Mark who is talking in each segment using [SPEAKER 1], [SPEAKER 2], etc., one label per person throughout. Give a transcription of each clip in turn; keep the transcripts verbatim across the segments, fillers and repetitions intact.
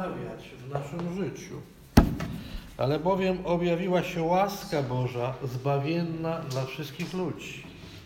[SPEAKER 1] objawiać w naszym życiu. Ale bowiem objawiła się łaska Boża zbawienna dla wszystkich ludzi,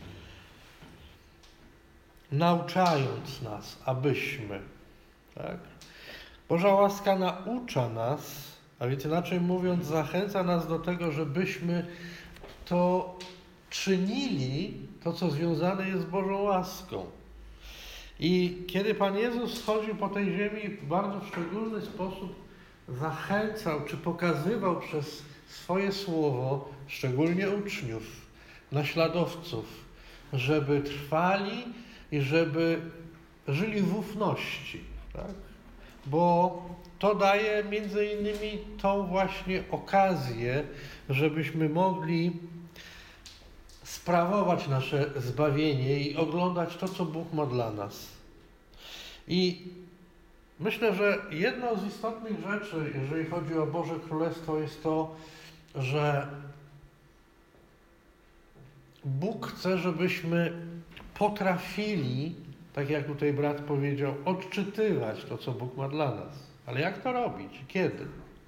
[SPEAKER 1] nauczając nas, abyśmy, tak? Boża łaska naucza nas, a więc inaczej mówiąc, zachęca nas do tego, żebyśmy to czynili, to co związane jest z Bożą łaską. I kiedy Pan Jezus chodził po tej ziemi, w bardzo szczególny sposób zachęcał, czy pokazywał przez swoje słowo, szczególnie uczniów, naśladowców, żeby trwali i żeby żyli w ufności, tak? Bo to daje między innymi tą właśnie okazję, żebyśmy mogli sprawować nasze zbawienie i oglądać to, co Bóg ma dla nas. I myślę, że jedną z istotnych rzeczy, jeżeli chodzi o Boże Królestwo, jest to, że Bóg chce, żebyśmy potrafili, tak jak tutaj brat powiedział, odczytywać to, co Bóg ma dla nas. Ale jak to robić? Kiedy?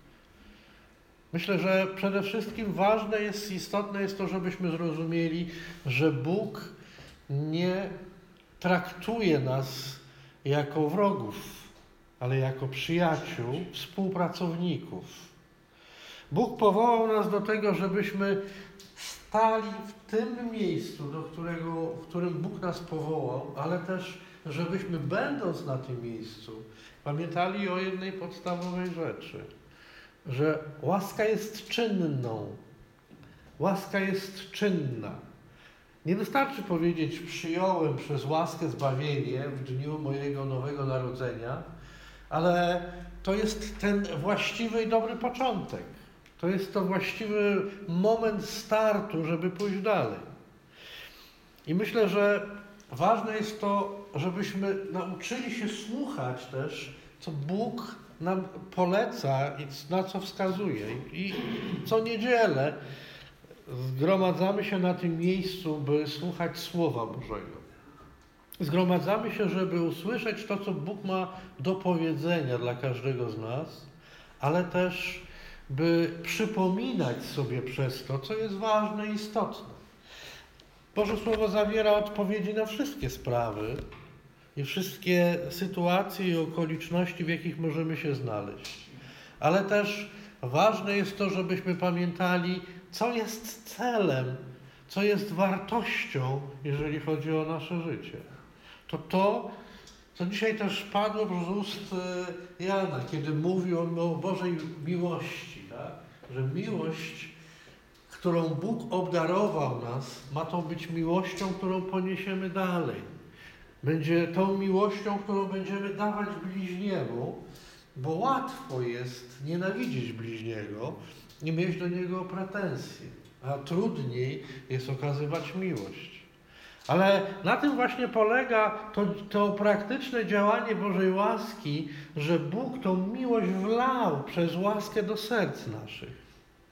[SPEAKER 1] Myślę, że przede wszystkim ważne jest, istotne jest to, żebyśmy zrozumieli, że Bóg nie traktuje nas jako wrogów, ale jako przyjaciół, współpracowników. Bóg powołał nas do tego, żebyśmy stali w tym miejscu, do którego, w którym Bóg nas powołał, ale też, żebyśmy będąc na tym miejscu, pamiętali o jednej podstawowej rzeczy, że łaska jest czynną. Łaska jest czynna. Nie wystarczy powiedzieć, przyjąłem przez łaskę zbawienie w dniu mojego nowego narodzenia, ale to jest ten właściwy i dobry początek. To jest to właściwy moment startu, żeby pójść dalej. I myślę, że ważne jest to, żebyśmy nauczyli się słuchać też, co Bóg nam poleca i na co wskazuje. I co niedzielę zgromadzamy się na tym miejscu, by słuchać Słowa Bożego. Zgromadzamy się, żeby usłyszeć to, co Bóg ma do powiedzenia dla każdego z nas, ale też by przypominać sobie przez to, co jest ważne i istotne. Boże Słowo zawiera odpowiedzi na wszystkie sprawy i wszystkie sytuacje i okoliczności, w jakich możemy się znaleźć. Ale też ważne jest to, żebyśmy pamiętali, co jest celem, co jest wartością, jeżeli chodzi o nasze życie. To to, co dzisiaj też padło z ust Jana, kiedy mówił on o Bożej miłości, tak? Że miłość, którą Bóg obdarował nas, ma to być miłością, którą poniesiemy dalej. Będzie tą miłością, którą będziemy dawać bliźniemu, bo łatwo jest nienawidzieć bliźniego i mieć do niego pretensje, a trudniej jest okazywać miłość. Ale na tym właśnie polega to, to praktyczne działanie Bożej łaski, że Bóg tą miłość wlał przez łaskę do serc naszych.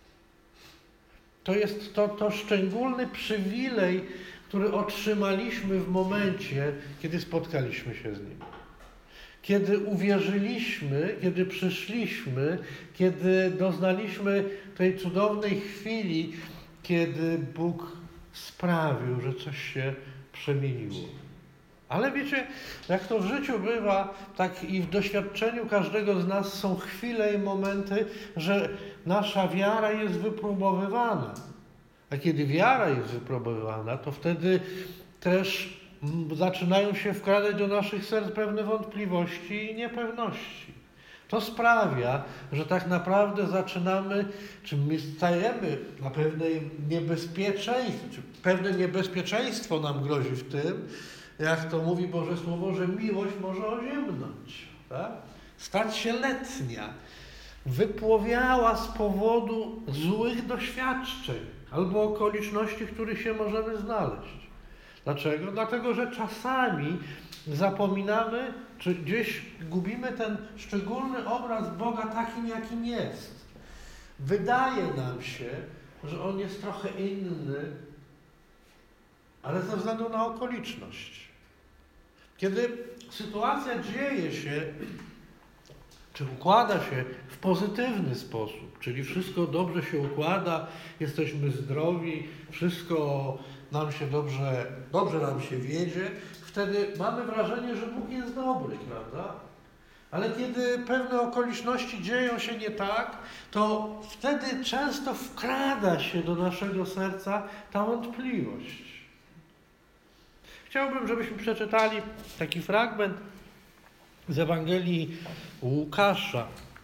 [SPEAKER 1] To jest to, to szczególny przywilej, który otrzymaliśmy w momencie, kiedy spotkaliśmy się z Nim. Kiedy uwierzyliśmy, kiedy przyszliśmy, kiedy doznaliśmy tej cudownej chwili, kiedy Bóg sprawił, że coś się przemieniło. Ale wiecie, jak to w życiu bywa, tak i w doświadczeniu każdego z nas są chwile i momenty, że nasza wiara jest wypróbowywana. A kiedy wiara jest wypróbowywana, to wtedy też zaczynają się wkradać do naszych serc pewne wątpliwości i niepewności. To sprawia, że tak naprawdę zaczynamy, czy my stajemy na pewnej niebezpieczeństwie, czy pewne niebezpieczeństwo nam grozi w tym, jak to mówi Boże Słowo, że miłość może oziębnąć, tak? Stać się letnia, wypłowiała z powodu złych doświadczeń albo okoliczności, w których się możemy znaleźć. Dlaczego? Dlatego, że czasami zapominamy, czy gdzieś gubimy ten szczególny obraz Boga takim, jakim jest. Wydaje nam się, że On jest trochę inny, ale ze względu na okoliczność. Kiedy sytuacja dzieje się, czy układa się w pozytywny sposób, czyli wszystko dobrze się układa, jesteśmy zdrowi, wszystko nam się dobrze, dobrze nam się wiedzie, wtedy mamy wrażenie, że Bóg jest dobry, prawda? Ale kiedy pewne okoliczności dzieją się nie tak, to wtedy często wkrada się do naszego serca ta wątpliwość. Chciałbym, żebyśmy przeczytali taki fragment z Ewangelii Łukasza.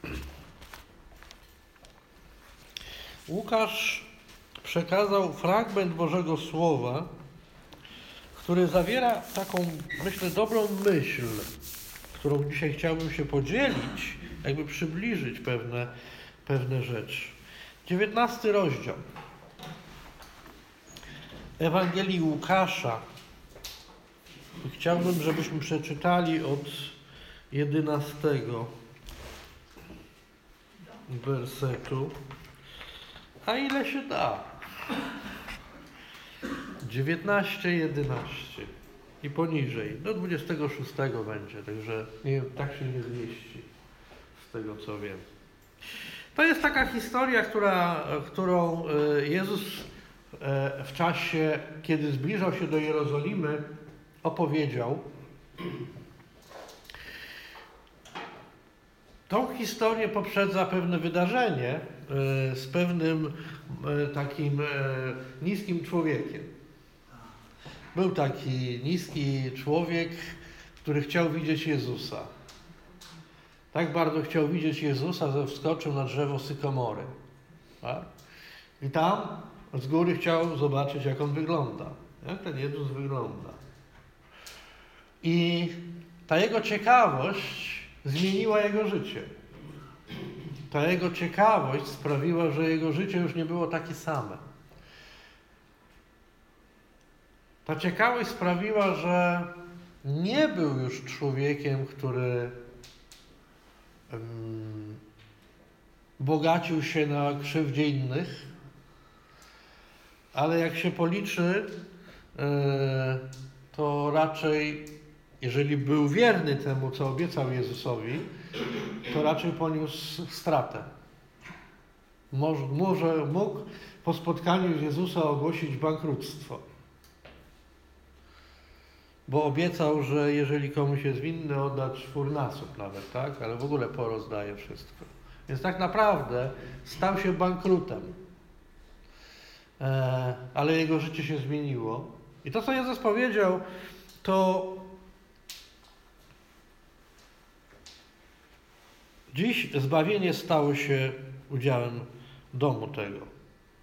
[SPEAKER 1] Łukasz przekazał fragment Bożego Słowa, który zawiera taką, myślę, dobrą myśl, którą dzisiaj chciałbym się podzielić, jakby przybliżyć pewne, pewne rzeczy. dziewiętnasty rozdział Ewangelii Łukasza. Chciałbym, żebyśmy przeczytali od jedenastego wersetu, a ile się da. dziewiętnaście, jedenaście i poniżej, do dwudziestego szóstego będzie, także nie, tak się nie zmieści z tego, co wiem. To jest taka historia, która, którą Jezus w czasie, kiedy zbliżał się do Jerozolimy, opowiedział. Tą historię poprzedza pewne wydarzenie z pewnym takim niskim człowiekiem. Był taki niski człowiek, który chciał widzieć Jezusa. Tak bardzo chciał widzieć Jezusa, że wskoczył na drzewo sykomory. Tak? I tam z góry chciał zobaczyć, jak on wygląda. Jak ten Jezus wygląda. I ta jego ciekawość zmieniła jego życie. Ta jego ciekawość sprawiła, że jego życie już nie było takie same. Ta ciekawość sprawiła, że nie był już człowiekiem, który um, bogacił się na krzywdzie innych, ale jak się policzy, yy, to raczej, jeżeli był wierny temu, co obiecał Jezusowi, to raczej poniósł stratę. Może, może mógł po spotkaniu z Jezusa ogłosić bankructwo. Bo obiecał, że jeżeli komuś jest winny, odda czwórnasób nawet, tak? Ale w ogóle porozdaje wszystko. Więc tak naprawdę stał się bankrutem. E, ale jego życie się zmieniło. I to, co Jezus powiedział, to dziś zbawienie stało się udziałem domu tego.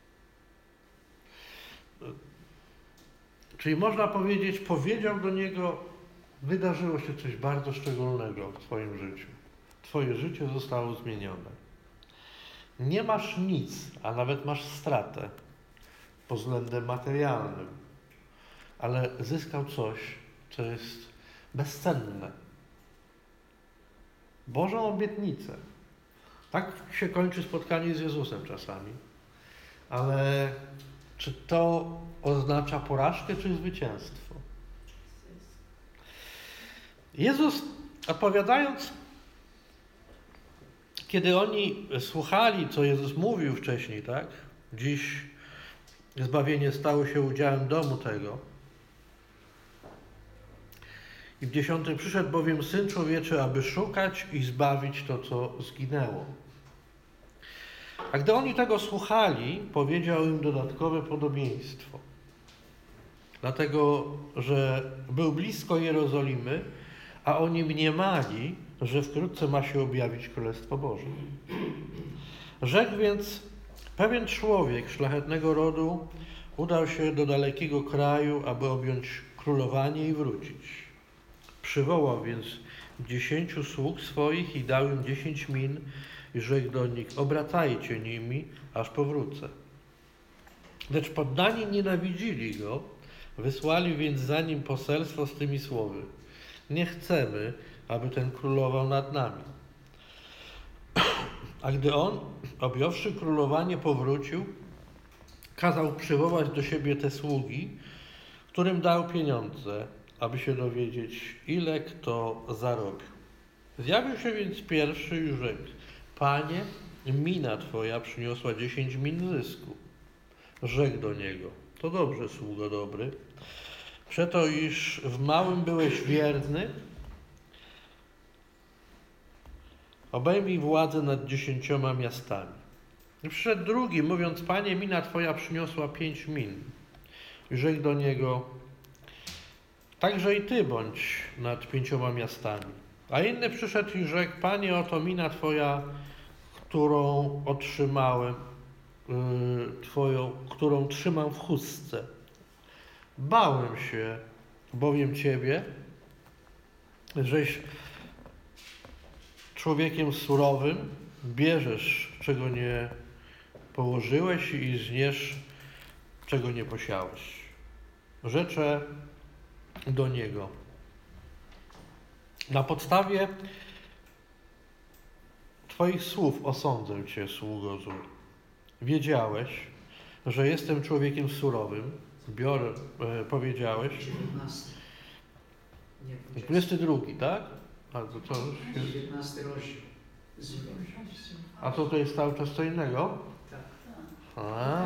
[SPEAKER 1] Czyli można powiedzieć, powiedział do niego, wydarzyło się coś bardzo szczególnego w twoim życiu. Twoje życie zostało zmienione. Nie masz nic, a nawet masz stratę pod względem materialnym, ale zyskał coś, co jest bezcenne. Bożą obietnicę. Tak się kończy spotkanie z Jezusem czasami. Ale czy to oznacza porażkę, czy zwycięstwo? Jezus, opowiadając, kiedy oni słuchali, co Jezus mówił wcześniej, tak? Dziś zbawienie stało się udziałem domu tego. I w dziesiątym przyszedł bowiem Syn Człowieczy, aby szukać i zbawić to, co zginęło. A gdy oni tego słuchali, powiedział im dodatkowe podobieństwo. Dlatego, że był blisko Jerozolimy, a oni mniemali, że wkrótce ma się objawić Królestwo Boże. Rzekł więc, pewien człowiek szlachetnego rodu udał się do dalekiego kraju, aby objąć królowanie i wrócić. Przywołał więc dziesięciu sług swoich i dał im dziesięć min i rzekł do nich, obracajcie nimi, aż powrócę. Lecz poddani nienawidzili go, wysłali więc za nim poselstwo z tymi słowy. Nie chcemy, aby ten królował nad nami. A gdy on, objąwszy królowanie, powrócił, kazał przywołać do siebie te sługi, którym dał pieniądze, aby się dowiedzieć, ile kto zarobił. Zjawił się więc pierwszy i rzekł: Panie, mina twoja przyniosła dziesięć min zysku. Rzekł do niego: to dobrze, sługo dobry. Przeto, iż w małym byłeś wierny, obejmij władzę nad dziesięcioma miastami. I przyszedł drugi, mówiąc: Panie, mina twoja przyniosła pięć min. I rzekł do niego: także i ty bądź nad pięcioma miastami. A inny przyszedł i rzekł: Panie, oto mina twoja, którą otrzymałem, yy, twoją, którą trzymam w chustce. Bałem się bowiem ciebie, żeś człowiekiem surowym, bierzesz, czego nie położyłeś, i żniesz, czego nie posiałeś. Rzeczę do niego: na podstawie twoich słów osądzę cię, sługo zły. Wiedziałeś, że jestem człowiekiem surowym. Biorę, e, powiedziałeś.
[SPEAKER 2] dziewiętnasty. Nie,
[SPEAKER 1] dwudziesty drugi, tak? A to co już jest?
[SPEAKER 2] dziewiętnasty rozdział.
[SPEAKER 1] A to to jest cały czas co innego?
[SPEAKER 2] Tak.
[SPEAKER 1] A,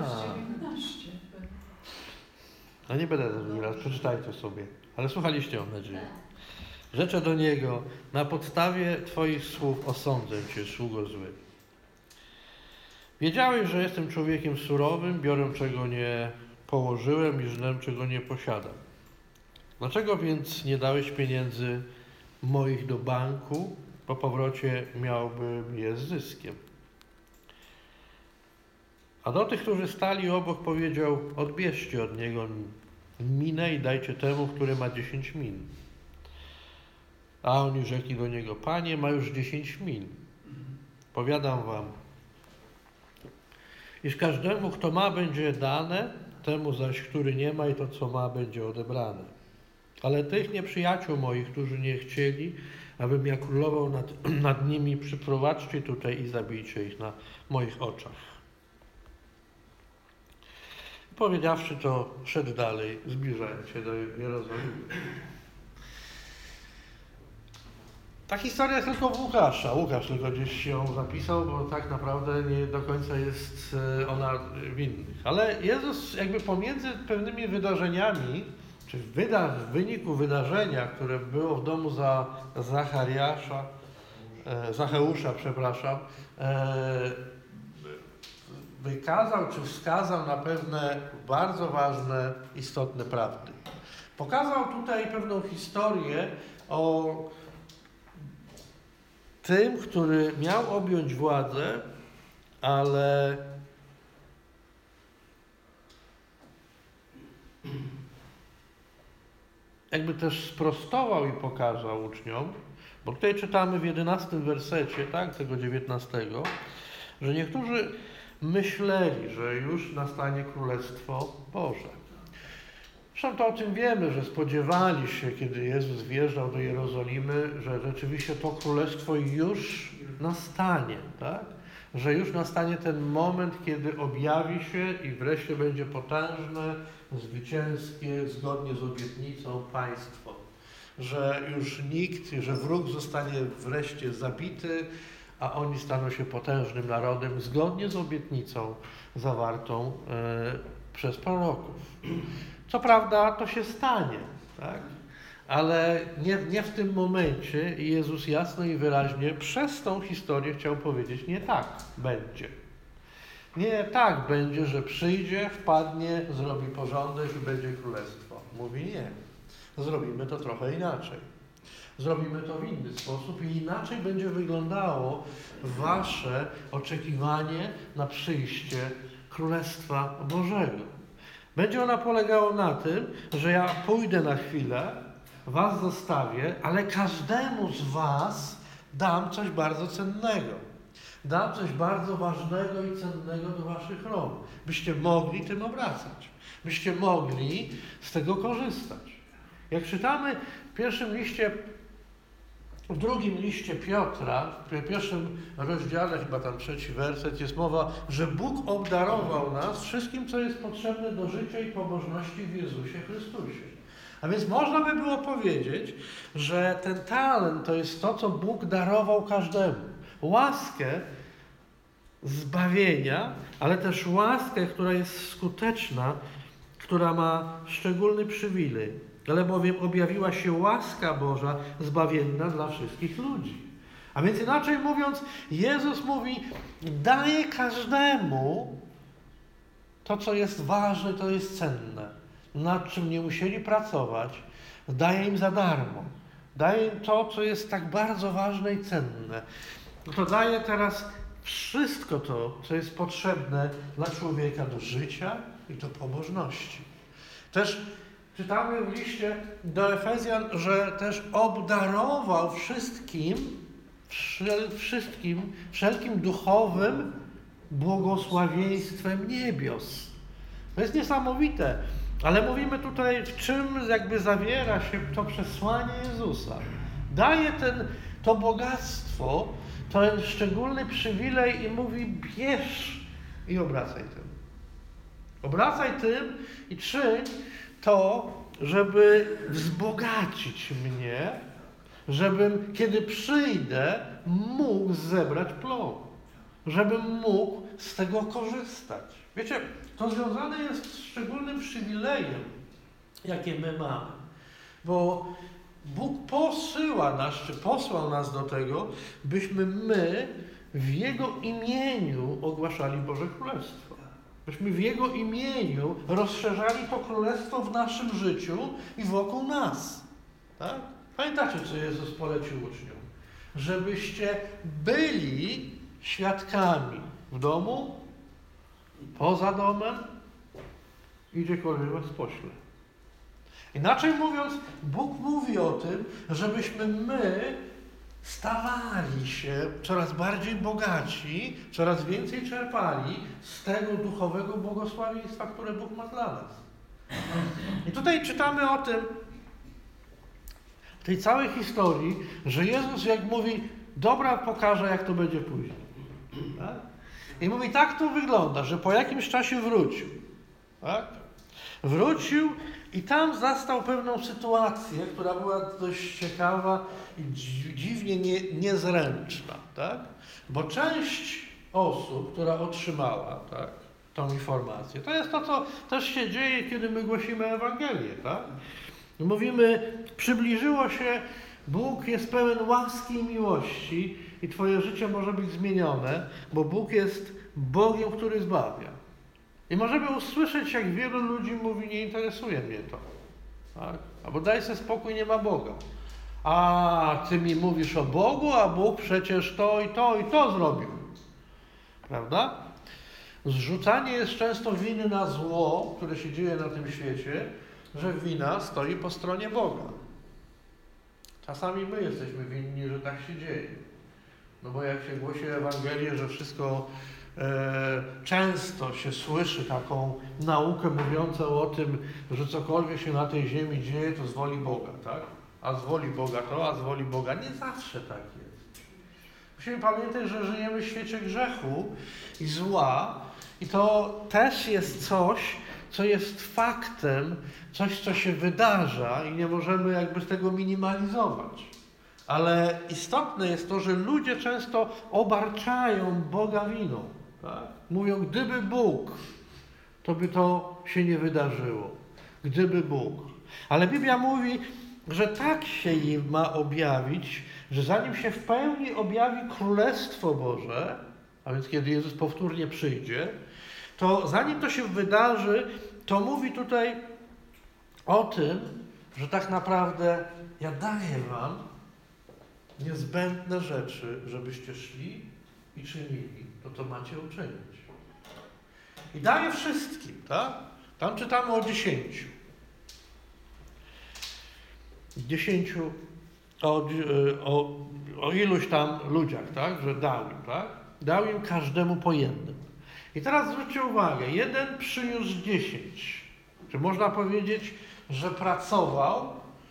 [SPEAKER 1] a nie będę tego drugi raz, przeczytajcie sobie. Ale słuchaliście, mam nadzieję. Rzeczę do niego: na podstawie twoich słów osądzę cię, sługo zły. Wiedziałeś, że jestem człowiekiem surowym, biorę, czego nie położyłem, i żnę, czego nie posiadam. Dlaczego więc nie dałeś pieniędzy moich do banku? Po powrocie miałbym je z zyskiem. A do tych, którzy stali obok, powiedział: odbierzcie od niego minę i dajcie temu, który ma dziesięć min. A oni rzekli do niego: Panie, ma już dziesięć min. Powiadam wam, iż każdemu, kto ma, będzie dane, temu zaś, który nie ma, i to, co ma, będzie odebrane. Ale tych nieprzyjaciół moich, którzy nie chcieli, abym ja królował nad, nad nimi, przyprowadźcie tutaj i zabijcie ich na moich oczach. Powiedziawszy to, szedł dalej, zbliżając się do Jerozolimy. Ta historia jest tylko w Łukasza. Łukasz tylko gdzieś ją zapisał, bo tak naprawdę nie do końca jest ona w innych. Ale Jezus jakby pomiędzy pewnymi wydarzeniami, czy wyda w wyniku wydarzenia, które było w domu za Zachariasza, e, Zacheusza, przepraszam, e, wykazał czy wskazał na pewne bardzo ważne, istotne prawdy. Pokazał tutaj pewną historię o tym, który miał objąć władzę, ale jakby też sprostował i pokazał uczniom, bo tutaj czytamy w jedenastym wersecie, tak, tego dziewiętnastego, że niektórzy myśleli, że już nastanie Królestwo Boże. Zresztą to o tym wiemy, że spodziewali się, kiedy Jezus wjeżdżał do Jerozolimy, że rzeczywiście to Królestwo już nastanie, tak? Że już nastanie ten moment, kiedy objawi się i wreszcie będzie potężne, zwycięskie, zgodnie z obietnicą państwo. Że już nikt, że wróg zostanie wreszcie zabity, a oni staną się potężnym narodem, zgodnie z obietnicą zawartą e, przez proroków. Co prawda to się stanie, tak? Ale nie, nie w tym momencie. I Jezus jasno i wyraźnie przez tą historię chciał powiedzieć: nie tak będzie. Nie tak będzie, że przyjdzie, wpadnie, zrobi porządek i będzie królestwo. Mówi: nie. Zrobimy to trochę inaczej. Zrobimy to w inny sposób i inaczej będzie wyglądało wasze oczekiwanie na przyjście Królestwa Bożego. Będzie ona polegała na tym, że ja pójdę na chwilę, was zostawię, ale każdemu z was dam coś bardzo cennego. Dam coś bardzo ważnego i cennego do waszych rąk, byście mogli tym obracać, byście mogli z tego korzystać. Jak czytamy w pierwszym liście, w drugim liście Piotra, w pierwszym rozdziale, chyba tam trzeci werset, jest mowa, że Bóg obdarował nas wszystkim, co jest potrzebne do życia i pobożności w Jezusie Chrystusie. A więc można by było powiedzieć, że ten talent to jest to, co Bóg darował każdemu. Łaskę zbawienia, ale też łaskę, która jest skuteczna, która ma szczególny przywilej. Ale bowiem objawiła się łaska Boża zbawienna dla wszystkich ludzi. A więc inaczej mówiąc, Jezus mówi, daje każdemu to, co jest ważne, to jest cenne, nad czym nie musieli pracować, daje im za darmo. Daje im to, co jest tak bardzo ważne i cenne. No to daje teraz wszystko to, co jest potrzebne dla człowieka do życia i do pobożności. Też czytamy w liście do Efezjan, że też obdarował wszystkim, wszystkim, wszelkim duchowym błogosławieństwem niebios. To jest niesamowite, ale mówimy tutaj, w czym jakby zawiera się to przesłanie Jezusa. Daje ten, to bogactwo, ten szczególny przywilej i mówi, bierz i obracaj tym. Obracaj tym i czyń to, żeby wzbogacić mnie, żebym, kiedy przyjdę, mógł zebrać plon. Żebym mógł z tego korzystać. Wiecie, to związane jest z szczególnym przywilejem, jakie my mamy. Bo Bóg posyła nas, czy posłał nas do tego, byśmy my w Jego imieniu ogłaszali Boże Królestwo. Byśmy w Jego imieniu rozszerzali to Królestwo w naszym życiu i wokół nas. Tak? Pamiętacie, co Jezus polecił uczniom? Żebyście byli świadkami w domu, poza domem i gdziekolwiek was pośle. Inaczej mówiąc, Bóg mówi o tym, żebyśmy my stawali się coraz bardziej bogaci, coraz więcej czerpali z tego duchowego błogosławieństwa, które Bóg ma dla nas. I tutaj czytamy o tym, w tej całej historii, że Jezus, jak mówi, dobra, pokażę, jak to będzie później. Tak? I mówi, tak to wygląda, że po jakimś czasie wrócił. Tak? Wrócił i tam zastał pewną sytuację, która była dość ciekawa i dziwnie nie, niezręczna. Tak? Bo część osób, która otrzymała tak, tą informację, to jest to, co też się dzieje, kiedy my głosimy Ewangelię. Tak? Mówimy, przybliżyło się, Bóg jest pełen łaski i miłości i twoje życie może być zmienione, bo Bóg jest Bogiem, który zbawia. I możemy usłyszeć, jak wielu ludzi mówi, nie interesuje mnie to. Tak? Albo daj sobie spokój, nie ma Boga. A ty mi mówisz o Bogu, a Bóg przecież to i to i to zrobił. Prawda? Zrzucanie jest często winy na zło, które się dzieje na tym świecie, że wina stoi po stronie Boga. Czasami my jesteśmy winni, że tak się dzieje. No bo jak się głosi Ewangelię, że wszystko e, często się słyszy taką naukę mówiącą o tym, że cokolwiek się na tej ziemi dzieje, to z woli Boga, tak? A z woli Boga to, a z woli Boga. Nie zawsze tak jest. Musimy pamiętać, że żyjemy w świecie grzechu i zła i to też jest coś, co jest faktem, coś, co się wydarza i nie możemy jakby z tego minimalizować. Ale istotne jest to, że ludzie często obarczają Boga winą. Tak? Mówią, gdyby Bóg, to by to się nie wydarzyło. Gdyby Bóg. Ale Biblia mówi, że tak się im ma objawić, że zanim się w pełni objawi Królestwo Boże, a więc kiedy Jezus powtórnie przyjdzie, to zanim to się wydarzy, to mówi tutaj o tym, że tak naprawdę ja daję wam niezbędne rzeczy, żebyście szli i czynili to, co macie uczynić. I daje wszystkim, tak? Tam czytamy o dziesięciu. Dziesięciu, o, o, o iluś tam ludziach, tak? Że dał im, tak? Dał im każdemu po jednym. I teraz zwróćcie uwagę, jeden przyniósł dziesięć. Czy można powiedzieć, że pracował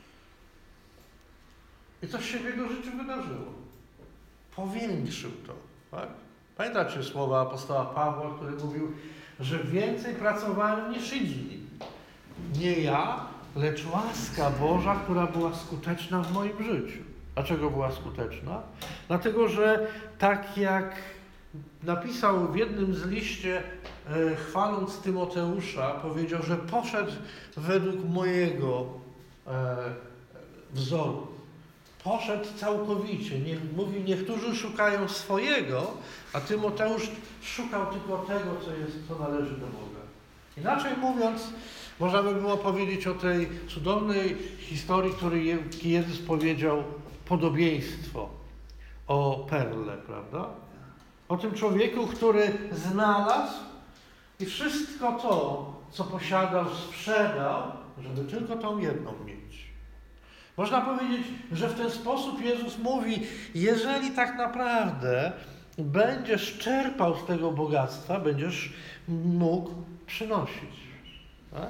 [SPEAKER 1] i coś się w jego życiu wydarzyło. Powiększył to. Tak? Pamiętacie słowa apostoła Pawła, który mówił, że więcej pracowałem niż inni. Nie ja, lecz łaska Boża, która była skuteczna w moim życiu. Dlaczego była skuteczna? Dlatego, że tak jak napisał w jednym z liście, e, chwaląc Tymoteusza, powiedział, że poszedł według mojego e, wzoru. Poszedł całkowicie. Nie, mówi, niektórzy szukają swojego, a Tymoteusz szukał tylko tego, co jest, co należy do Boga. Inaczej mówiąc, można by było powiedzieć o tej cudownej historii, której Jezus powiedział, podobieństwo o perle, prawda? O tym człowieku, który znalazł i wszystko to, co posiadał, sprzedał, żeby tylko tą jedną mieć. Można powiedzieć, że w ten sposób Jezus mówi, jeżeli tak naprawdę będziesz czerpał z tego bogactwa, będziesz mógł przynosić. Tak?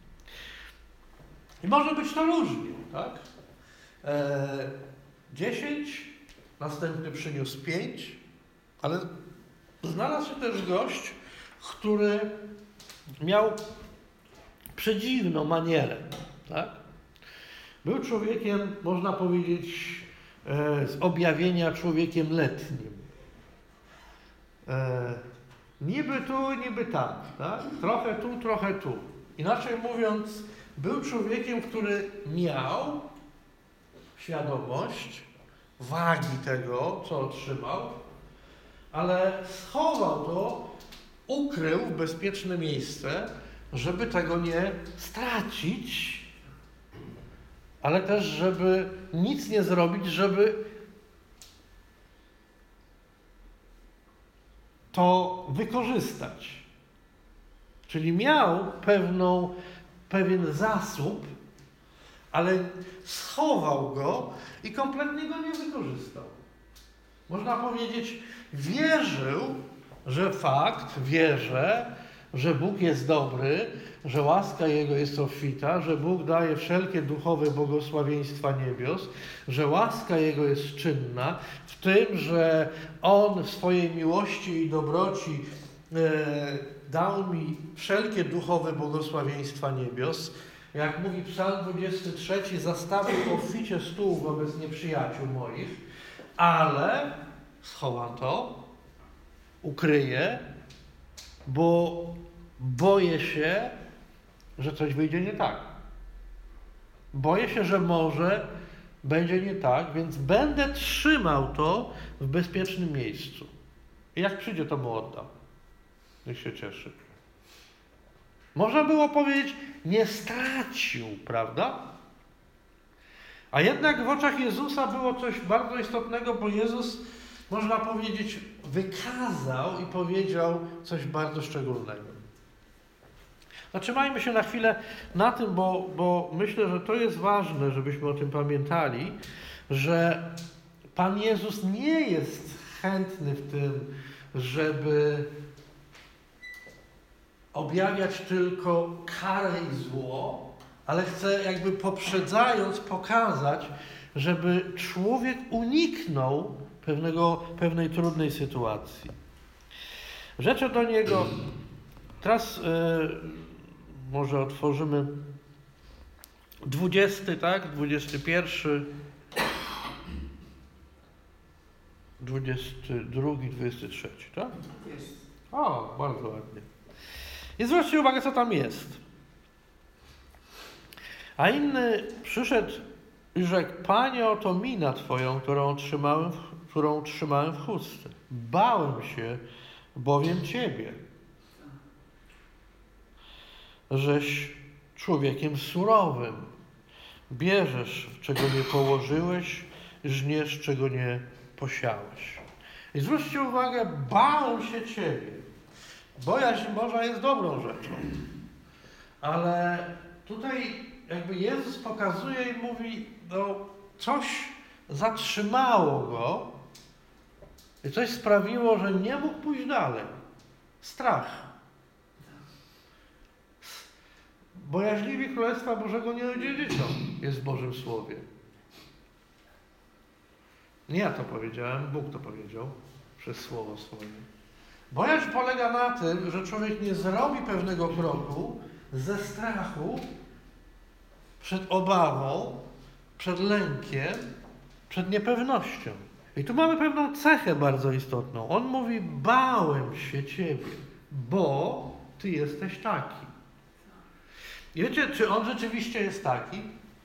[SPEAKER 1] I może być to różnie, tak? E, dziesięć, następny przyniósł pięć, ale znalazł się też gość, który miał przedziwną manierę, tak? Był człowiekiem, można powiedzieć, e, z objawienia człowiekiem letnim. E, niby tu, niby tam, tak? Trochę tu, trochę tu. Inaczej mówiąc, był człowiekiem, który miał świadomość wagi tego, co otrzymał, ale schował to, ukrył w bezpieczne miejsce, żeby tego nie stracić, ale też, żeby nic nie zrobić, żeby to wykorzystać. Czyli miał pewną, pewien zasób, ale schował go i kompletnie go nie wykorzystał. Można powiedzieć, wierzył, że fakt, wierzę, że Bóg jest dobry, że łaska Jego jest obfita, że Bóg daje wszelkie duchowe błogosławieństwa niebios, że łaska Jego jest czynna, w tym, że On w swojej miłości i dobroci e, dał mi wszelkie duchowe błogosławieństwa niebios. Jak mówi Psalm dwudziesty trzeci, zastawił obficie stół wobec nieprzyjaciół moich, ale schowam to, ukryję, bo boję się, że coś wyjdzie nie tak. Boję się, że może będzie nie tak, więc będę trzymał to w bezpiecznym miejscu. I jak przyjdzie, to mu oddam. Niech się cieszy. Można było powiedzieć, nie stracił, prawda? A jednak w oczach Jezusa było coś bardzo istotnego, bo Jezus, można powiedzieć, wykazał i powiedział coś bardzo szczególnego. Zatrzymajmy się na chwilę na tym, bo, bo myślę, że to jest ważne, żebyśmy o tym pamiętali, że Pan Jezus nie jest chętny w tym, żeby objawiać tylko karę i zło, ale chce jakby poprzedzając pokazać, żeby człowiek uniknął pewnego, pewnej trudnej sytuacji. Rzeczę do niego, teraz yy, może otworzymy dwudziesty, tak? Dwudziesty pierwszy, dwudziesty drugi, dwudziesty trzeci, tak?
[SPEAKER 2] Jest.
[SPEAKER 1] O, bardzo ładnie. I zwróćcie uwagę, co tam jest. A inny przyszedł i rzekł, Panie, oto mina Twoją, którą trzymałem, którą trzymałem w chustce. Bałem się bowiem Ciebie, żeś człowiekiem surowym. Bierzesz, czego nie położyłeś, żniesz, czego nie posiałeś. I zwróćcie uwagę, bałem się Ciebie. Bojaźń Boża jest dobrą rzeczą. Ale tutaj jakby Jezus pokazuje i mówi, no coś zatrzymało go i coś sprawiło, że nie mógł pójść dalej. Strach. Bojaźliwi Królestwa Bożego nie odziedziczą, jest w Bożym Słowie. Nie ja to powiedziałem, Bóg to powiedział przez Słowo swoje. Bojaźń polega na tym, że człowiek nie zrobi pewnego kroku ze strachu, przed obawą, przed lękiem, przed niepewnością. I tu mamy pewną cechę bardzo istotną. On mówi, bałem się Ciebie, bo Ty jesteś taki. I wiecie, czy On rzeczywiście jest taki?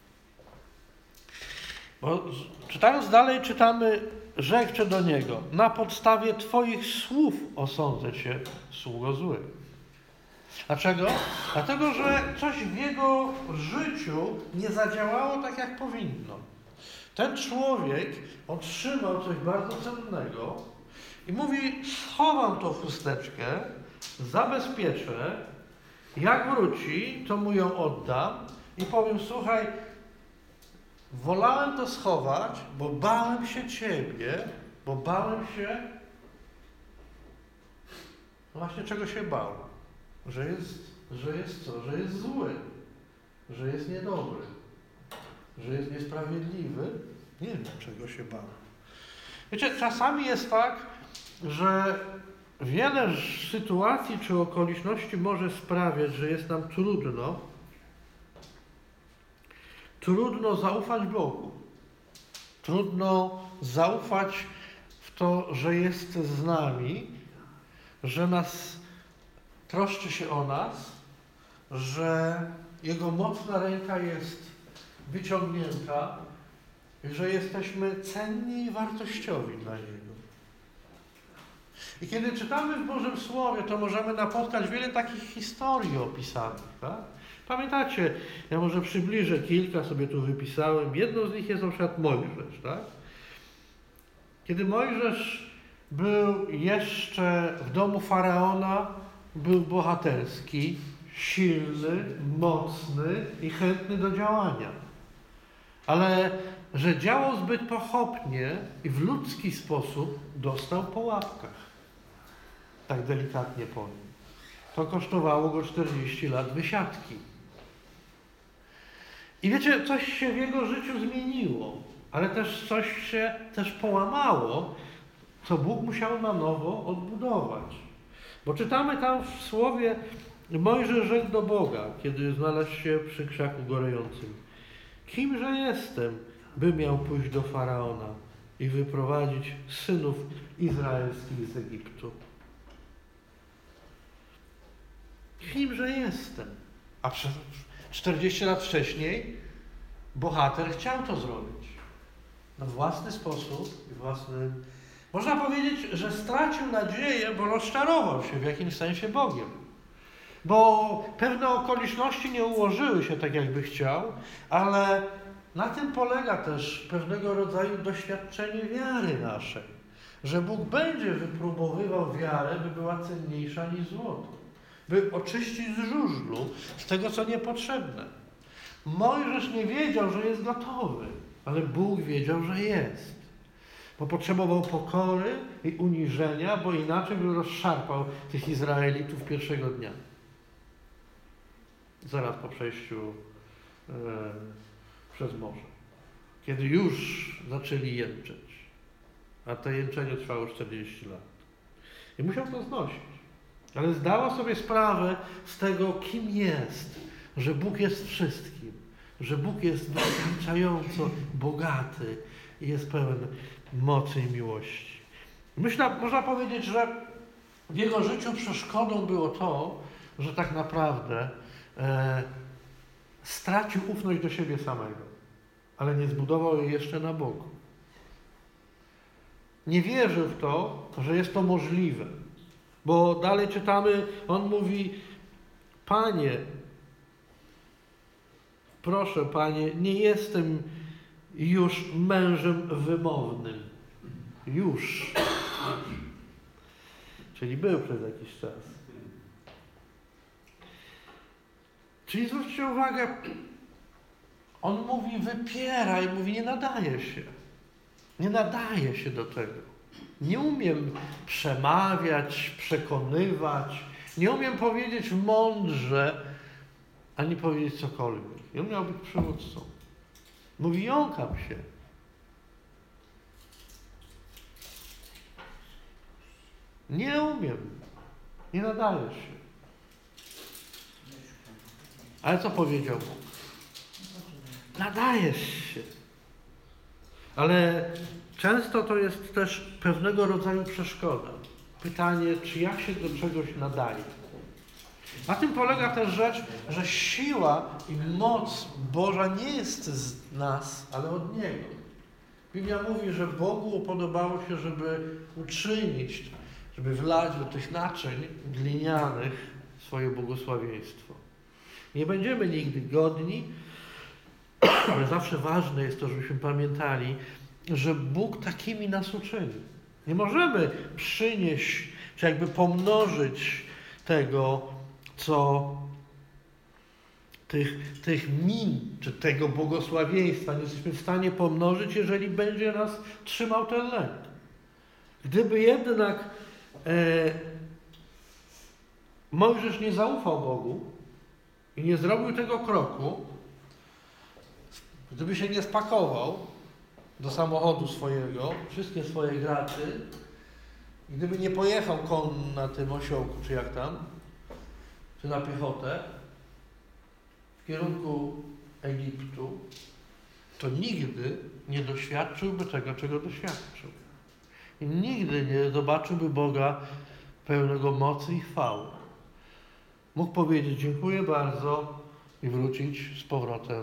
[SPEAKER 1] Bo czytając dalej, czytamy, rzekł do Niego, na podstawie Twoich słów osądzę Cię, sługo zły. Dlaczego? Dlatego, że coś w jego życiu nie zadziałało tak, jak powinno. Ten człowiek otrzymał coś bardzo cennego i mówi, schowam tą chusteczkę, zabezpieczę, jak wróci, to mu ją oddam i powiem, słuchaj, wolałem to schować, bo bałem się Ciebie, bo bałem się, no właśnie czego się bałem, że jest, że jest co, że jest zły, że jest niedobry, że jest niesprawiedliwy. Nie wiem, czego się bałem. Wiecie, czasami jest tak, że wiele sytuacji czy okoliczności może sprawiać, że jest nam trudno, trudno zaufać Bogu. Trudno zaufać w to, że jest z nami, że nas troszczy się o nas, że Jego mocna ręka jest wyciągnięta i że jesteśmy cenni i wartościowi dla Niego. I kiedy czytamy w Bożym Słowie, to możemy napotkać wiele takich historii opisanych. Tak? Pamiętacie, ja może przybliżę kilka, sobie tu wypisałem. Jedną z nich jest na przykład Mojżesz. Tak? Kiedy Mojżesz był jeszcze w domu Faraona, był bohaterski, silny, mocny i chętny do działania. Ale że działał zbyt pochopnie i w ludzki sposób, dostał po łapkach. Tak delikatnie powiem. To kosztowało go czterdzieści lat wysiadki. I wiecie, coś się w jego życiu zmieniło, ale też coś się też połamało, co Bóg musiał na nowo odbudować. Bo czytamy tam w Słowie, Mojżesz rzekł do Boga, kiedy znalazł się przy krzaku gorejącym. Kimże jestem, by miał pójść do Faraona i wyprowadzić synów izraelskich z Egiptu? Kimże jestem? A przez czterdzieści lat wcześniej bohater chciał to zrobić. Na własny sposób i własny... Można powiedzieć, że stracił nadzieję, bo rozczarował się w jakimś sensie Bogiem. Bo pewne okoliczności nie ułożyły się tak, jakby chciał, ale na tym polega też pewnego rodzaju doświadczenie wiary naszej. Że Bóg będzie wypróbowywał wiarę, by była cenniejsza niż złoto. By oczyścić z żużlu, z tego, co niepotrzebne. Mojżesz nie wiedział, że jest gotowy, ale Bóg wiedział, że jest. Bo potrzebował pokory i uniżenia, bo inaczej by rozszarpał tych Izraelitów pierwszego dnia. Zaraz po przejściu e, przez morze. Kiedy już zaczęli jęczeć. A to jęczenie trwało czterdzieści lat. I musiał to znosić. Ale zdała sobie sprawę z tego, kim jest. Że Bóg jest wszystkim. Że Bóg jest wystarczająco bogaty i jest pełen mocy i miłości. Myślę, można powiedzieć, że w jego życiu przeszkodą było to, że tak naprawdę e, stracił ufność do siebie samego, ale nie zbudował jej jeszcze na Bogu. Nie wierzył w to, że jest to możliwe, bo dalej czytamy, on mówi, Panie, proszę Panie, nie jestem już mężem wymownym. Już. Czyli był przez jakiś czas. Czyli zwróćcie uwagę, on mówi, wypiera i mówi, nie nadaje się. Nie nadaje się do tego. Nie umiem przemawiać, przekonywać. Nie umiem powiedzieć mądrze, ani powiedzieć cokolwiek. I on miał być przywódcą. Mówi, jąkam się. Nie umiem. Nie nadaje się. Ale co powiedział Bóg? nadajesz się. Ale często to jest też pewnego rodzaju przeszkoda. Pytanie, czy ja się do czegoś nadaję. Na tym polega też rzecz, że siła i moc Boża nie jest z nas, ale od Niego. Biblia mówi, że Bogu podobało się, żeby uczynić, żeby wlać do tych naczyń glinianych swoje błogosławieństwo. Nie będziemy nigdy godni, ale zawsze ważne jest to, żebyśmy pamiętali, że Bóg takimi nas uczyni. Nie możemy przynieść, czy jakby pomnożyć tego, co tych, tych min, czy tego błogosławieństwa nie jesteśmy w stanie pomnożyć, jeżeli będzie nas trzymał ten lęk. Gdyby jednak e, Mojżesz nie zaufał Bogu i nie zrobił tego kroku, gdyby się nie spakował do samochodu swojego, wszystkie swoje graty, gdyby nie pojechał kon na tym osiołku, czy jak tam, czy na piechotę, w kierunku Egiptu, to nigdy nie doświadczyłby tego, czego doświadczył. I nigdy nie zobaczyłby Boga pełnego mocy i chwały. Mógł powiedzieć dziękuję bardzo i wrócić z powrotem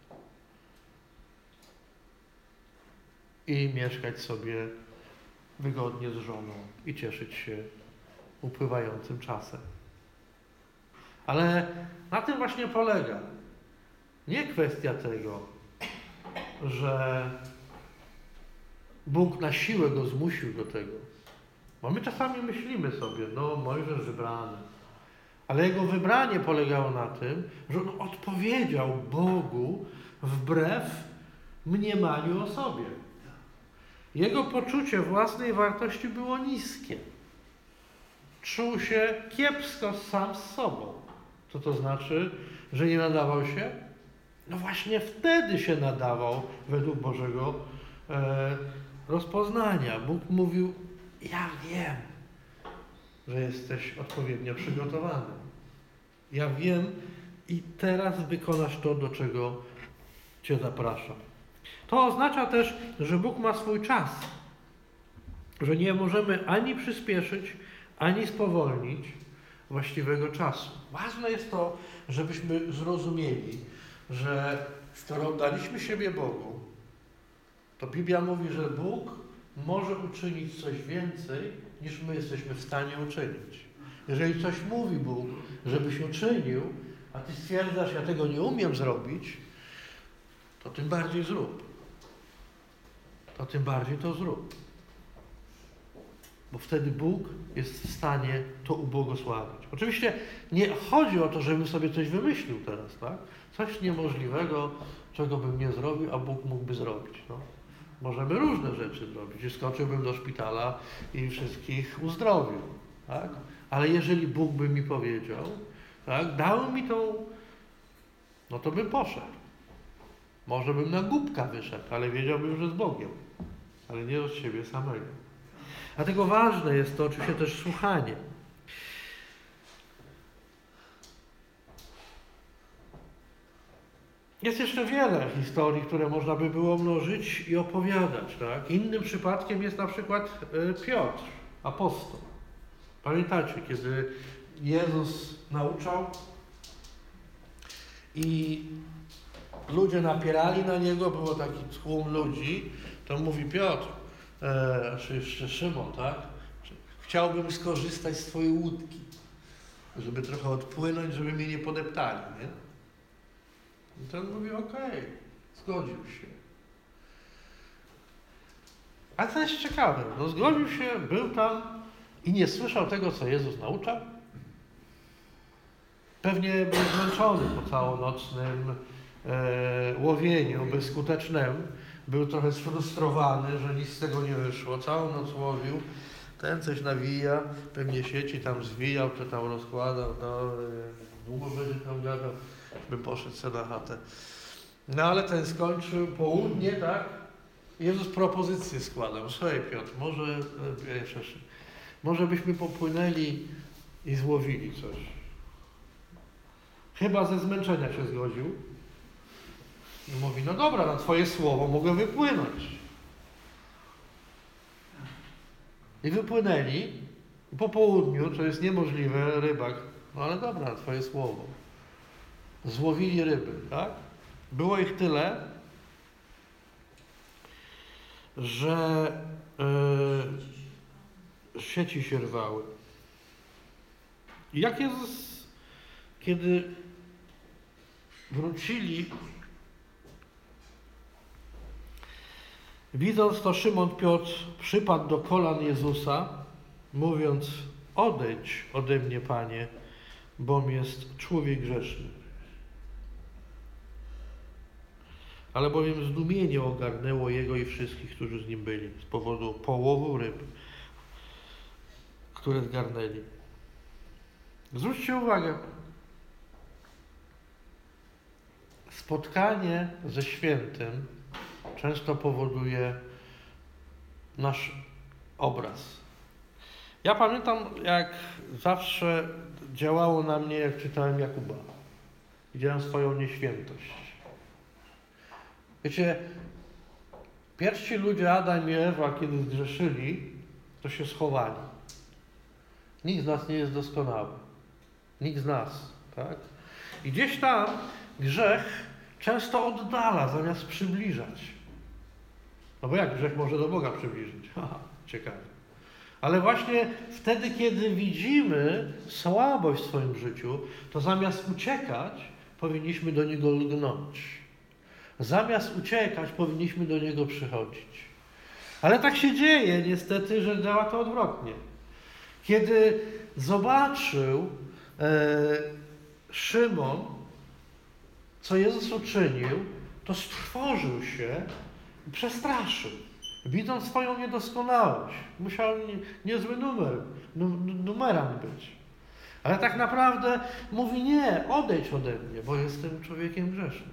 [SPEAKER 1] i mieszkać sobie wygodnie z żoną i cieszyć się upływającym czasem. Ale na tym właśnie polega. Nie kwestia tego, że Bóg na siłę go zmusił do tego. Bo my czasami myślimy sobie, no Mojżesz wybrany. Ale jego wybranie polegało na tym, że on odpowiedział Bogu wbrew mniemaniu o sobie. Jego poczucie własnej wartości było niskie. Czuł się kiepsko sam z sobą. Co to znaczy, że nie nadawał się? No właśnie wtedy się nadawał według Bożego e, rozpoznania. Bóg mówił, ja wiem, że jesteś odpowiednio przygotowany. Ja wiem i teraz wykonasz to, do czego Cię zapraszam. To oznacza też, że Bóg ma swój czas. Że nie możemy ani przyspieszyć, ani spowolnić właściwego czasu. Ważne jest to, żebyśmy zrozumieli, że skoro oddaliśmy siebie Bogu, to Biblia mówi, że Bóg może uczynić coś więcej, niż my jesteśmy w stanie uczynić. Jeżeli coś mówi Bóg, żebyś uczynił, a ty stwierdzasz, ja tego nie umiem zrobić, to tym bardziej zrób. To tym bardziej to zrób. Bo wtedy Bóg jest w stanie to ubłogosławić. Oczywiście nie chodzi o to, żebym sobie coś wymyślił teraz, tak? Coś niemożliwego, czego bym nie zrobił, a Bóg mógłby zrobić. No. Możemy różne rzeczy zrobić. I skoczyłbym do szpitala i wszystkich uzdrowił, tak? Ale jeżeli Bóg by mi powiedział, tak, dał mi tą, no to bym poszedł. Może bym na głupka wyszedł, ale wiedziałbym, że z Bogiem, ale nie od siebie samego. Dlatego ważne jest to oczywiście też słuchanie. Jest jeszcze wiele historii, które można by było mnożyć i opowiadać. Tak? Innym przypadkiem jest na przykład Piotr, apostoł. Pamiętacie, kiedy Jezus nauczał i ludzie napierali na Niego, było taki tłum ludzi, to mówi Piotr, e, czy jeszcze Szymon, tak? Chciałbym skorzystać z Twojej łódki, żeby trochę odpłynąć, żeby mnie nie podeptali, nie? I ten mówi, okej, okay, zgodził się. A co jest ciekawe, no zgodził się, był tam i nie słyszał tego, co Jezus nauczał. Pewnie był zmęczony po całonocnym e, łowieniu bezskutecznemu. Był trochę sfrustrowany, że nic z tego nie wyszło. Całą noc łowił. Ten coś nawija, pewnie sieci tam zwijał, czy tam rozkładał. No, e, długo będzie tam gadał, bym poszedł sobie na chatę. No ale ten skończył południe, tak? Jezus propozycję składał. Słuchaj Piotr, może, jeszcze, może byśmy popłynęli i złowili coś. Chyba ze zmęczenia się zgodził. I mówi, no dobra, na twoje słowo mogę wypłynąć. I wypłynęli. I po południu, co jest niemożliwe, rybak, no ale dobra, na twoje słowo. Złowili ryby, tak? Było ich tyle, że yy, sieci się rwały. I jak Jezus, kiedy wrócili, widząc to, Szymon Piotr przypadł do kolan Jezusa, mówiąc, odejdź ode mnie, Panie, bom jest człowiek grzeszny. Ale bowiem zdumienie ogarnęło jego i wszystkich, którzy z nim byli, z powodu połowu ryb, które zgarnęli. Zwróćcie uwagę, spotkanie ze świętym często powoduje nasz obraz. Ja pamiętam, jak zawsze działało na mnie, jak czytałem Jakuba. Widziałem swoją nieświętość. Wiecie, pierwsi ludzie, Adam i Ewa, kiedy zgrzeszyli, to się schowali. Nikt z nas nie jest doskonały. Nikt z nas, tak? I gdzieś tam grzech często oddala, zamiast przybliżać. No bo jak grzech może do Boga przybliżyć? Haha, ciekawe. Ale właśnie wtedy, kiedy widzimy słabość w swoim życiu, to zamiast uciekać, powinniśmy do Niego lgnąć. Zamiast uciekać, powinniśmy do Niego przychodzić. Ale tak się dzieje niestety, że działa to odwrotnie. Kiedy zobaczył e, Szymon, co Jezus uczynił, to strwożył się i przestraszył. Widząc swoją niedoskonałość. Musiał nie, niezły numer, num, numeran być. Ale tak naprawdę mówi, nie, odejdź ode mnie, bo jestem człowiekiem grzesznym.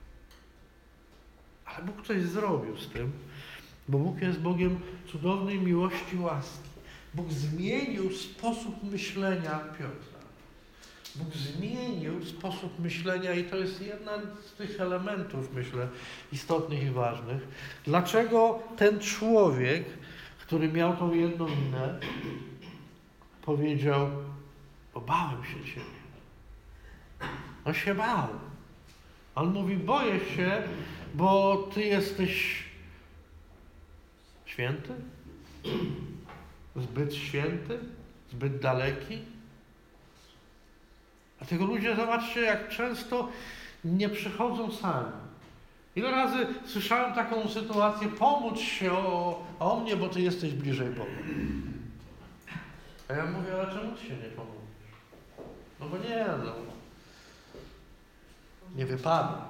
[SPEAKER 1] Ale Bóg coś zrobił z tym, bo Bóg jest Bogiem cudownej miłości i łaski. Bóg zmienił sposób myślenia Piotra. Bóg zmienił sposób myślenia i to jest jeden z tych elementów, myślę, istotnych i ważnych. Dlaczego ten człowiek, który miał tą jedną minę, powiedział, obałem się Ciebie. On się bał. On mówi, boję się, bo Ty jesteś święty? Zbyt święty? Zbyt daleki? Dlatego ludzie, zobaczcie, jak często nie przychodzą sami. Ile razy słyszałem taką sytuację, pomódl się o, o mnie, bo Ty jesteś bliżej Boga. A ja mówię, ale czemu Ty się nie pomówisz? No bo nie, no. Nie wypada.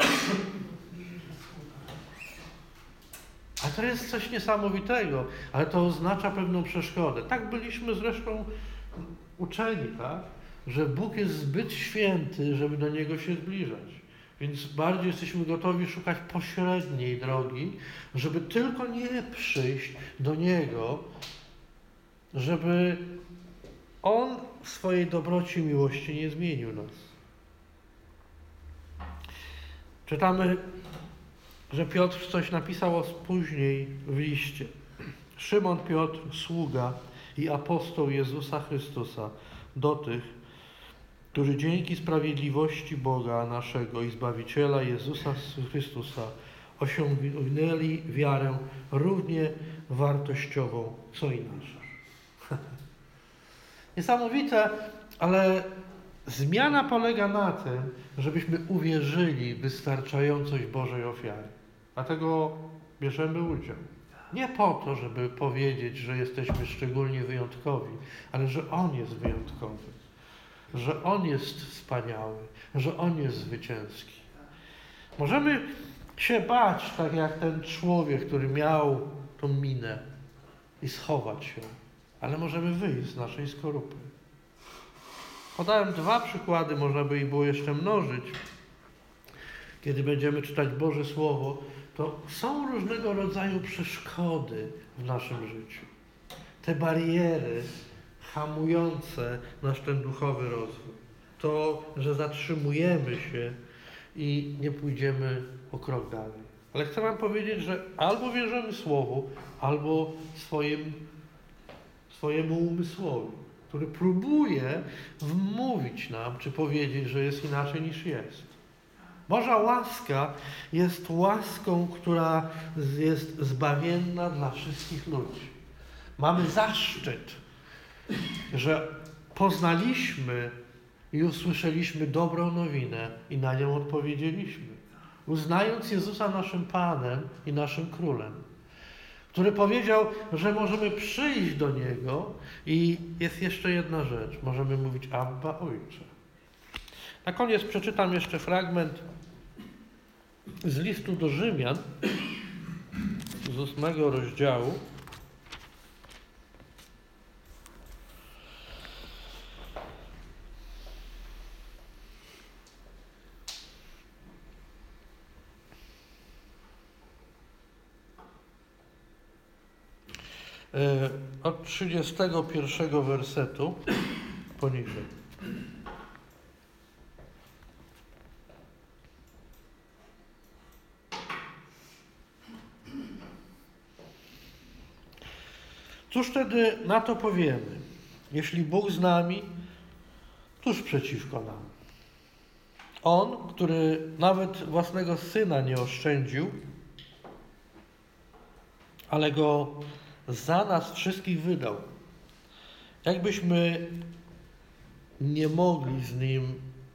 [SPEAKER 1] A to jest coś niesamowitego, ale to oznacza pewną przeszkodę. Tak byliśmy zresztą uczeni, tak? Że Bóg jest zbyt święty, żeby do Niego się zbliżać. Więc bardziej jesteśmy gotowi szukać pośredniej drogi, żeby tylko nie przyjść do Niego, żeby On w swojej dobroci i miłości nie zmienił nas. Czytamy, że Piotr coś napisał później w liście. Szymon Piotr, sługa i apostoł Jezusa Chrystusa, do tych, którzy dzięki sprawiedliwości Boga naszego i Zbawiciela Jezusa Chrystusa osiągnęli wiarę równie wartościową, co i nasza. Niesamowite, ale zmiana polega na tym, żebyśmy uwierzyli w wystarczającość Bożej ofiary. Dlatego bierzemy udział. Nie po to, żeby powiedzieć, że jesteśmy szczególnie wyjątkowi, ale że On jest wyjątkowy, że On jest wspaniały, że On jest zwycięski. Możemy się bać, tak jak ten człowiek, który miał tą minę i schować się, ale możemy wyjść z naszej skorupy. Podałem dwa przykłady, można by ich było jeszcze mnożyć. Kiedy będziemy czytać Boże Słowo, to są różnego rodzaju przeszkody w naszym życiu. Te bariery hamujące nasz ten duchowy rozwój. To, że zatrzymujemy się i nie pójdziemy o krok dalej. Ale chcę wam powiedzieć, że albo wierzymy Słowu, albo swoim, swojemu umysłowi, który próbuje wmówić nam, czy powiedzieć, że jest inaczej niż jest. Boża łaska jest łaską, która jest zbawienna dla wszystkich ludzi. Mamy zaszczyt, że poznaliśmy i usłyszeliśmy dobrą nowinę i na nią odpowiedzieliśmy, uznając Jezusa naszym Panem i naszym Królem, który powiedział, że możemy przyjść do Niego i jest jeszcze jedna rzecz, możemy mówić Abba, Ojcze. Na koniec przeczytam jeszcze fragment z listu do Rzymian, z ósmego rozdziału. Od trzydziestego pierwszego wersetu poniżej. Cóż wtedy na to powiemy? Jeśli Bóg z nami, cóż przeciwko nam? On, który nawet własnego Syna nie oszczędził, ale Go za nas wszystkich wydał. Jakbyśmy nie mogli z Nim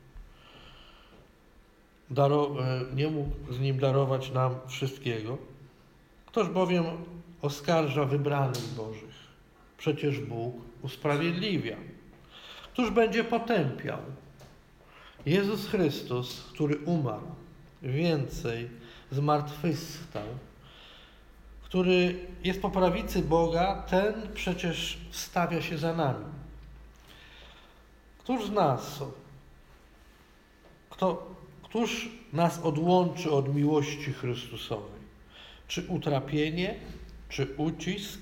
[SPEAKER 1] daro- nie mógł z Nim darować nam wszystkiego? Ktoż bowiem oskarża wybranych Bożych? Przecież Bóg usprawiedliwia. Któż będzie potępiał? Jezus Chrystus, który umarł, więcej zmartwychwstał, który jest po prawicy Boga, ten przecież wstawia się za nami. Któż z nas, kto, któż nas odłączy od miłości Chrystusowej? Czy utrapienie, czy ucisk,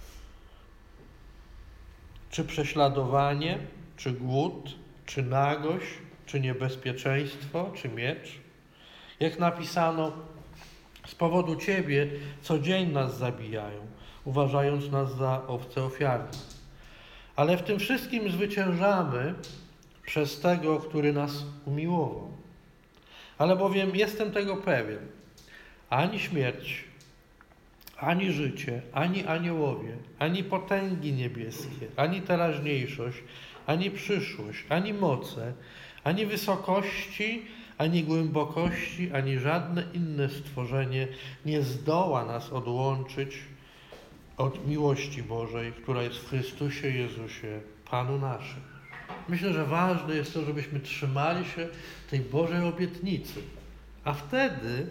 [SPEAKER 1] czy prześladowanie, czy głód, czy nagość, czy niebezpieczeństwo, czy miecz? Jak napisano, z powodu Ciebie co dzień nas zabijają, uważając nas za owce ofiarne. Ale w tym wszystkim zwyciężamy przez Tego, który nas umiłował. Ale bowiem jestem tego pewien, ani śmierć, ani życie, ani aniołowie, ani potęgi niebieskie, ani teraźniejszość, ani przyszłość, ani moce, ani wysokości, ani głębokości, ani żadne inne stworzenie nie zdoła nas odłączyć od miłości Bożej, która jest w Chrystusie Jezusie, Panu naszym. Myślę, że ważne jest to, żebyśmy trzymali się tej Bożej obietnicy. A wtedy,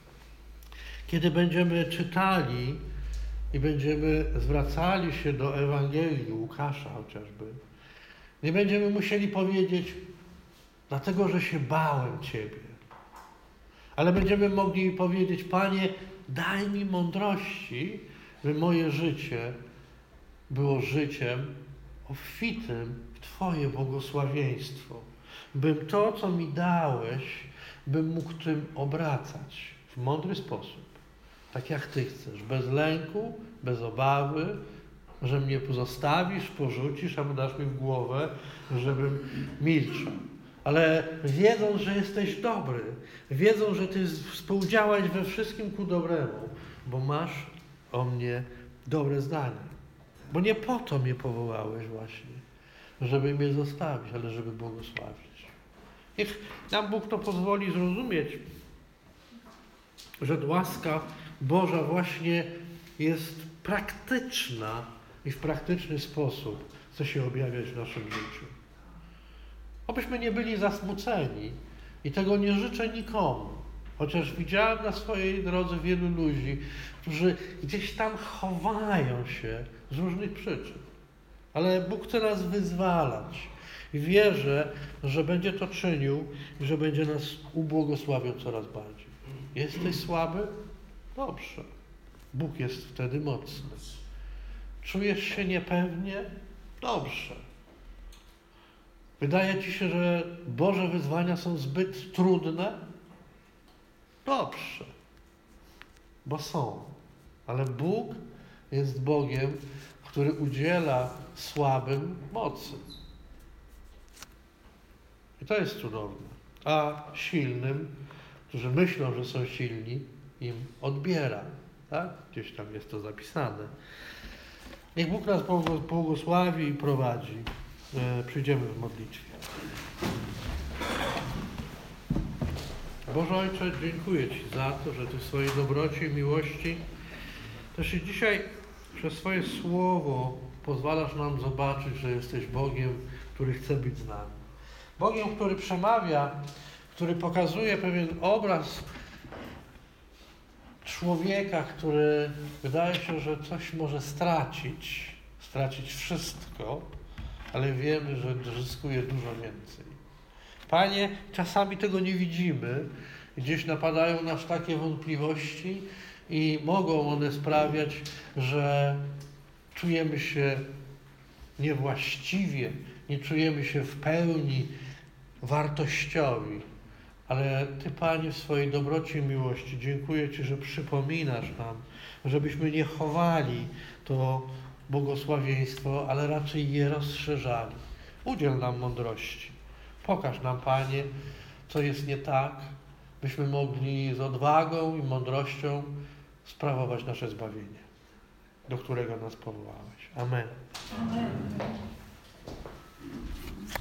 [SPEAKER 1] kiedy będziemy czytali i będziemy zwracali się do Ewangelii Łukasza chociażby, nie będziemy musieli powiedzieć, dlatego, że się bałem Ciebie. Ale będziemy mogli powiedzieć, Panie, daj mi mądrości, by moje życie było życiem obfitym w Twoje błogosławieństwo. Bym to, co mi dałeś, bym mógł tym obracać w mądry sposób. Tak jak Ty chcesz. Bez lęku, bez obawy, że mnie pozostawisz, porzucisz, albo dasz mi w głowę, żebym milczał. Ale wiedząc, że jesteś dobry, wiedząc, że Ty współdziałałeś we wszystkim ku dobremu, bo masz o mnie dobre zdanie. Bo nie po to mnie powołałeś właśnie, żeby mnie zostawić, ale żeby błogosławić. Niech nam Bóg to pozwoli zrozumieć, że łaska Boża właśnie jest praktyczna i w praktyczny sposób chce się objawiać w naszym życiu. Obyśmy nie byli zasmuceni i tego nie życzę nikomu. Chociaż widziałem na swojej drodze wielu ludzi, którzy gdzieś tam chowają się z różnych przyczyn. Ale Bóg chce nas wyzwalać. I wierzę, że będzie to czynił i że będzie nas ubłogosławiał coraz bardziej. Jesteś słaby? Dobrze. Bóg jest wtedy mocny. Czujesz się niepewnie? Dobrze. Wydaje Ci się, że Boże wyzwania są zbyt trudne? Dobrze, bo są. Ale Bóg jest Bogiem, który udziela słabym mocy. I to jest cudowne. A silnym, którzy myślą, że są silni, im odbiera. Tak? Gdzieś tam jest to zapisane. Niech Bóg nas błogosławi i prowadzi. E, przyjdziemy w modlitwie. Boże Ojcze, dziękuję Ci za to, że Ty w swojej dobroci i miłości też i dzisiaj przez swoje słowo pozwalasz nam zobaczyć, że jesteś Bogiem, który chce być z nami. Bogiem, który przemawia, który pokazuje pewien obraz człowieka, który wydaje się, że coś może stracić, stracić wszystko, ale wiemy, że zyskuje dużo więcej. Panie, czasami tego nie widzimy, gdzieś napadają nas takie wątpliwości i mogą one sprawiać, że czujemy się niewłaściwie, nie czujemy się w pełni wartościowi. Ale Ty, Panie, w swojej dobroci i miłości dziękuję Ci, że przypominasz nam, żebyśmy nie chowali to błogosławieństwo, ale raczej je rozszerzali. Udziel nam mądrości. Pokaż nam, Panie, co jest nie tak, byśmy mogli z odwagą i mądrością sprawować nasze zbawienie, do którego nas powołałeś. Amen.
[SPEAKER 3] Amen.